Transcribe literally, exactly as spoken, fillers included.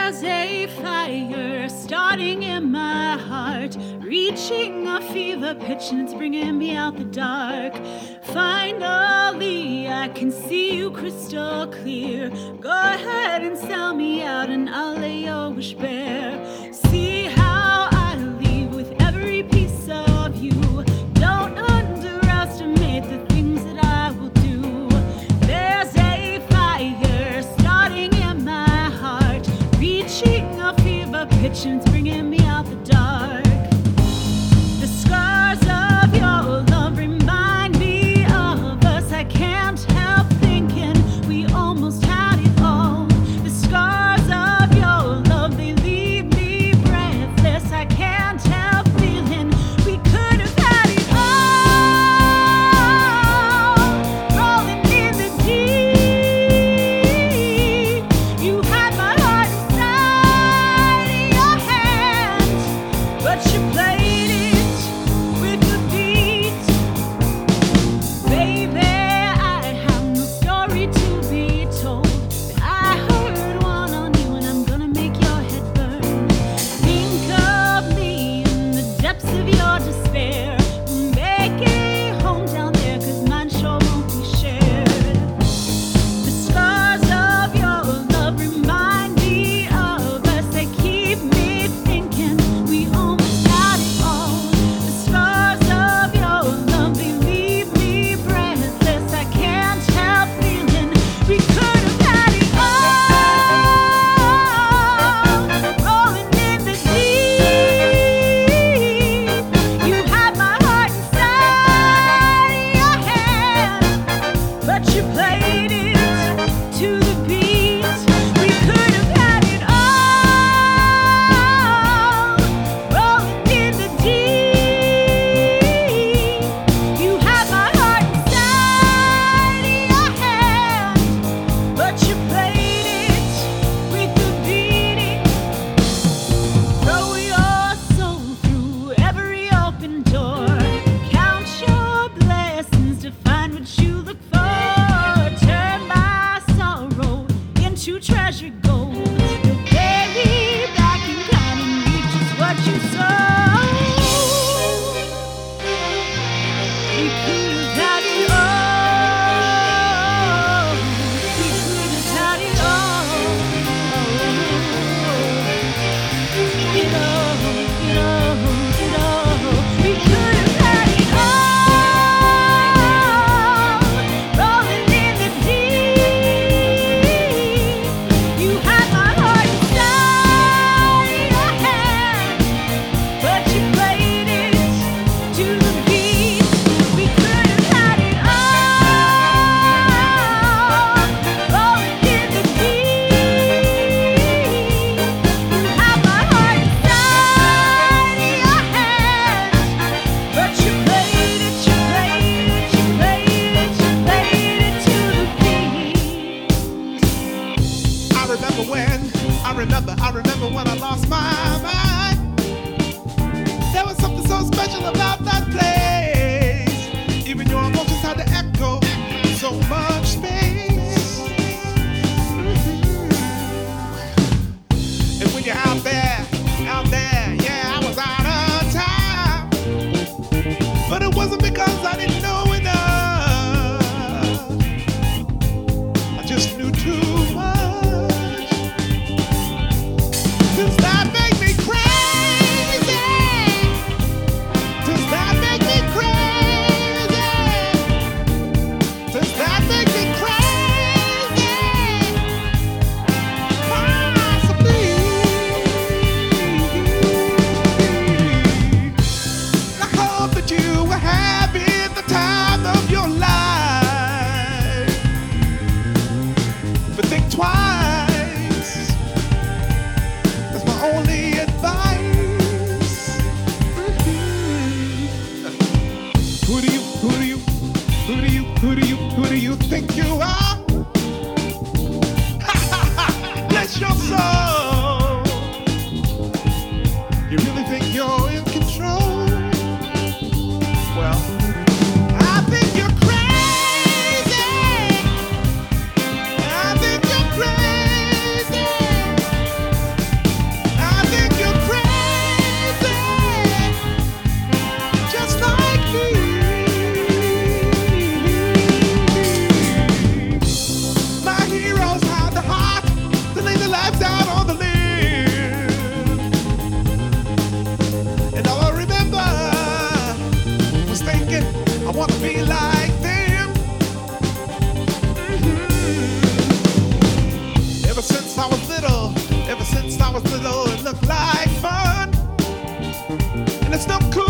There's a fire starting in my heart, reaching a fever pitch, and it's bringing me out the dark. Finally, I can see you crystal clear. Go ahead and sell me out, and I'll lay your wish bare. See how I leave with every piece of you. Don't underestimate the things that I will do. There's a fire starting in my heart, reaching a fever pitch, and it's bringing me out the dark. The scars of your love remind me of us. I can't help thinking we almost had it all. The scars of your love, they leave me breathless. I can't help feeling we could have had it all. Rolling in the deep, you had my heart inside your hands, but you played it with the beat. Baby, I have no story to be told, but I heard one on you, and I'm gonna make your head burn. Think of me in the depths of your despair. We'll make a home down there, 'cause mine sure won't be shared. The scars of your love remind me of us. They keep me thinking we almost had it all. The scars of your love, they leave me breathless. I can't help feeling we could have had it all. Rolling in the deep, you had my heart inside your hand, but you played it to the beat. We could have had it all. Rolling in the deep, you had my heart inside your hand, but you played it with the beating. Throw your soul through every open door. Count your blessings to find what you look for. I was little, it looked like fun. And it's no cool.